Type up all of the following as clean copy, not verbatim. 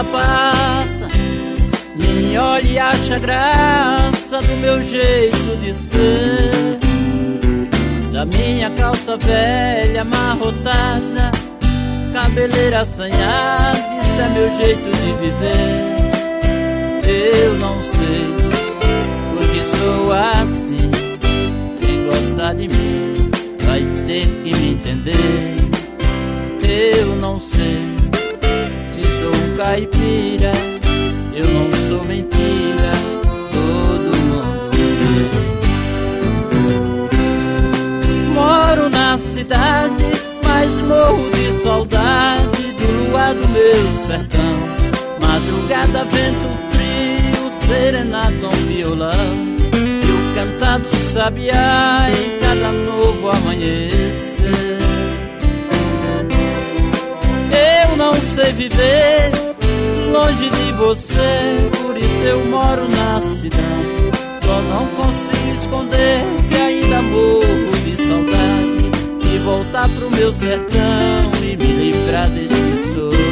passa, me olha e acha graça do meu jeito de ser, da minha calça velha amarrotada, cabeleira assanhada. Isso é meu jeito de viver. Eu não sei porque sou assim. Quem gosta de mim vai ter que me entender. Eu não sei se sou um caipira, eu não sou mentira, todo mundo vê. Moro na cidade, mas morro de saudade do luar do meu sertão. Madrugada, vento frio, serenata, um violão e o cantar do sabiá em cada novo amanhecer. Eu não sei viver longe de você, por isso eu moro na cidade. Só não consigo esconder que ainda morro de saudade, de voltar pro meu sertão e me livrar desse sofrer.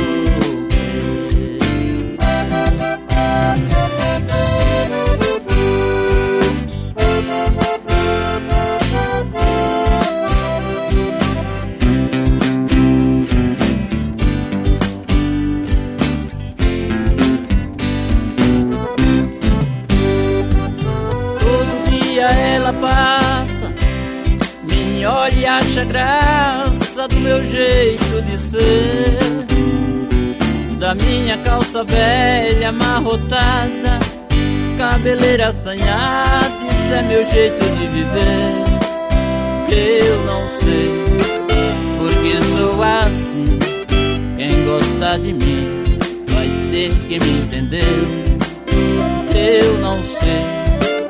Ela passa, me olha e acha graça do meu jeito de ser, da minha calça velha amarrotada, cabeleira assanhada. Isso é meu jeito de viver. Eu não sei porque sou assim. Quem gosta de mim vai ter que me entender. Eu não sei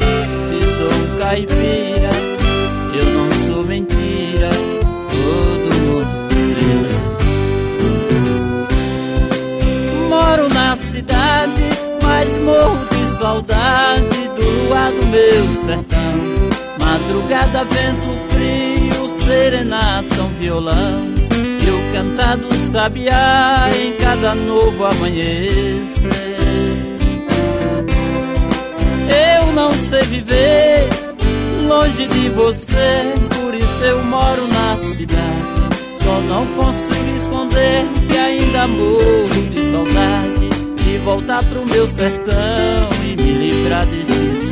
caipira, eu não sou mentira, todo mundo vê. Moro na cidade, mas morro de saudade do luar do meu sertão. Madrugada, vento frio, serenata, um violão e o cantar do sabiá em cada novo amanhecer. Eu não sei viver longe de você, por isso eu moro na cidade. Só não consigo esconder que ainda morro de saudade, de voltar pro meu sertão e me livrar desse